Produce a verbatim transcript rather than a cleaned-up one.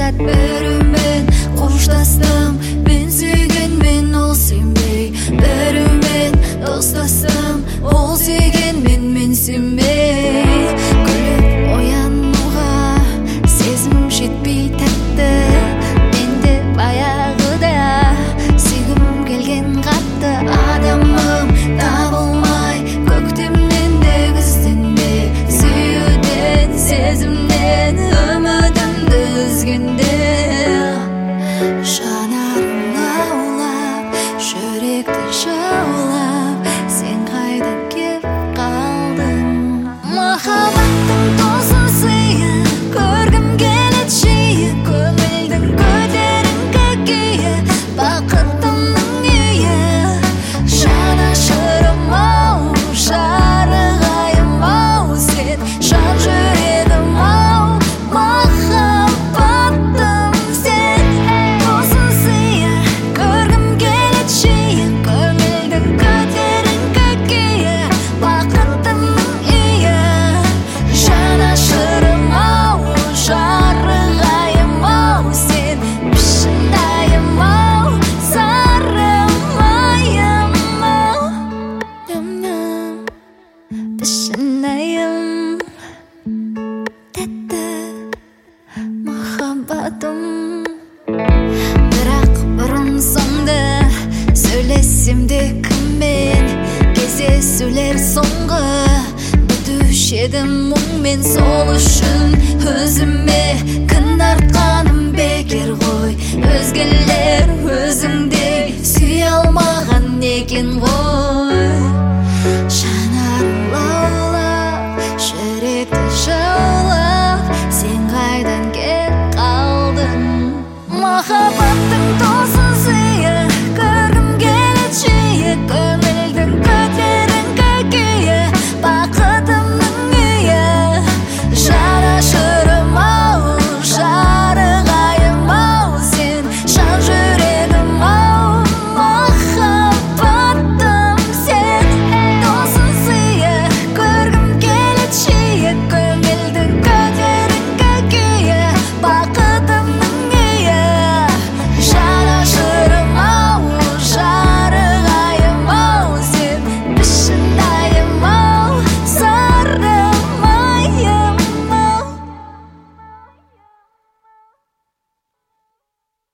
сәт бірімен қоштастым, мен сүйгенмен ол сенбей, бірімен достастым, ол сүйгенмен мен сенбей. Күліп оянуға сезім жетпей тәтті, менде баяғыда сүйгім келген қатты. Адамым табылмай көктемнен де күзден де, сүюден сезімнен үмітімді үзгенде. Жанарым лаулап, жүректі жаулап, сен қайдан кеп қалдың? Махаббаттың тосын сыйы көргім келеді жиі, көңілдің көтеріңкі күйі, бақытымның үйі. Жанашырым-ау, жарығайым-ау, сен жан жүрегім-ау, махаббаттым сен. Тосын сыйы көргім келеді жиі, көңілдің көтеріңкі күйі, бақытымның үйі. Жанашырым-ау, жарығайым-ау, сен шынайым-ау, сарым-айым-ау. Ням-ням, шынайым, тәтті махаббатым. Бірақ бұрын соңды сөйлесем де кіммен, кездесулер соңғы бітуші едім мұңмен. Сол үшін өзіме кін артқаным бекер ғой, өзгелер өзіңдей сүйе алмаған екен ғой.